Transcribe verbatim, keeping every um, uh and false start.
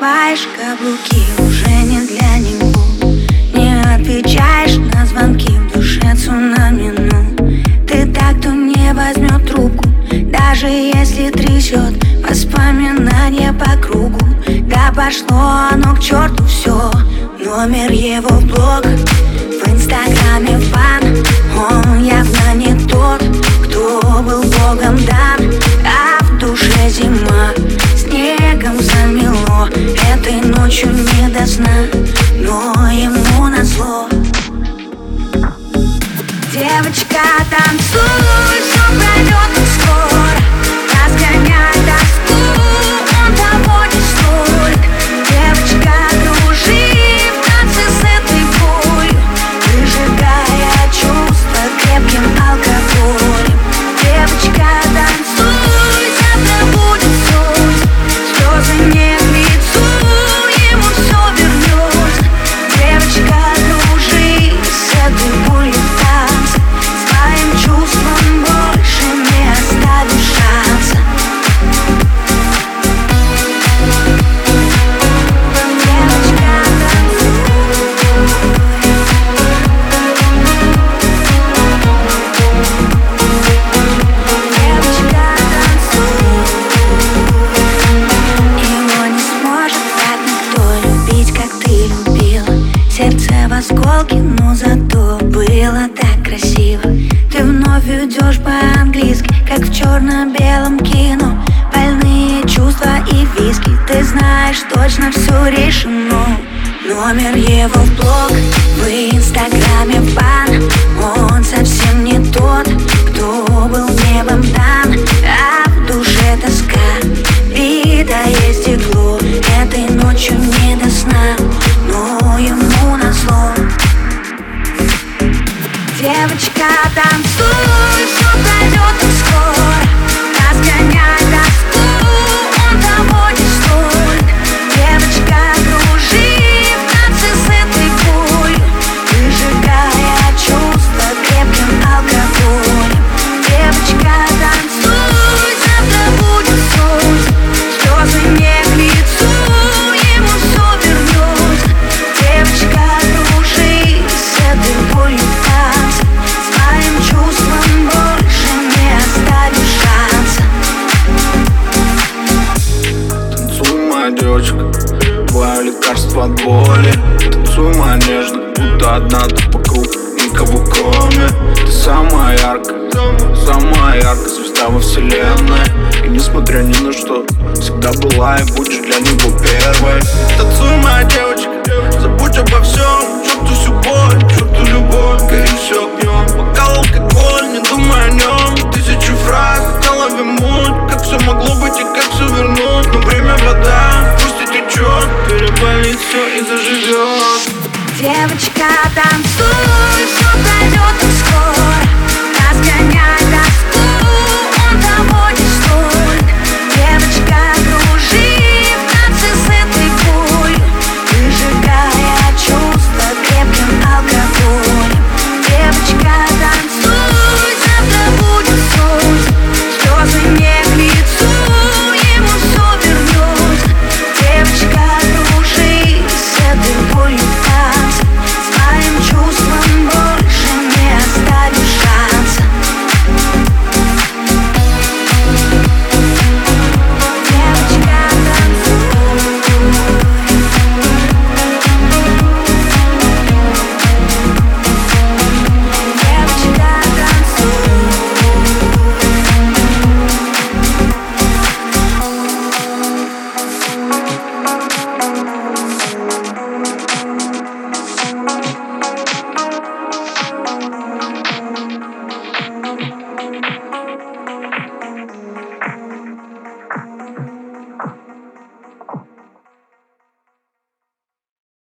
надеваешь каблуки, уже не для него. Не отвечаешь на звонки, в душе цунами, ну ты так, кто не возьмет трубку, даже если трясет воспоминания по кругу. Да пошло оно к черту все, номер его в блог, в инстаграме в бан. Он явно не тот, кто был богом дан, а в душе зима, снегом замело. Этой ночью не до сна, но ему назло. Девочка, танцуй, все пройдет не скоро, разгоняй тоску, он того не стоит. Девочка, кружи в танце с этой болью, выжигая чувства крепким алкоголем. Девочка, танцуй, завтра будет солнце, слезы не к лицу, ему все вернется. Девочка, кружи с этой болью в танце, своим чувствам больше не оставишь шанса. Девочка, танцуй. Девочка, танцуй. Его не сможет так никто любить, как ты любила. Сердце в осколке, но зато было так красиво. Ты вновь идешь по-английски, как в черно-белом кино. Больные чувства и виски, ты знаешь, точно все решено. Номер его в блог, в инстаграме в бан. Он совсем не тот, кто был небом дан, а в душе тоска, битое стекло. Этой ночью не до сна, но ему назло. Девочка, танцуй, все пройдет не скоро, разгоняй тоску, он того не стоит. Девочка, кружи в танце с этой болью, выжигая чувства крепким алкоголем. Девочка, танцуй, завтра будет солнце, слезы не к лицу, ему все вернется. Девочка, кружи с этой болью в танце, своим чувствам больше не оставишь шанса. Танцуй, моя девочка, твое лекарство от боли. Танцуй, моя нежная, будто одна ты по кругу, никого кроме. Ты самая яркая, самая яркая звезда во вселенной. И несмотря ни на что, всегда была и будешь для него первой. Танцуй, моя девочка, забудь обо всем, черту всю боль, черту любовь, гори все огнем. Бокал алкоголь, не думай о нем, тысячи фраз в голове муть, как все могло быть и как все вернуть. Но время вода, пусть и течет, переболит все и заживет. Девочка, танцуй.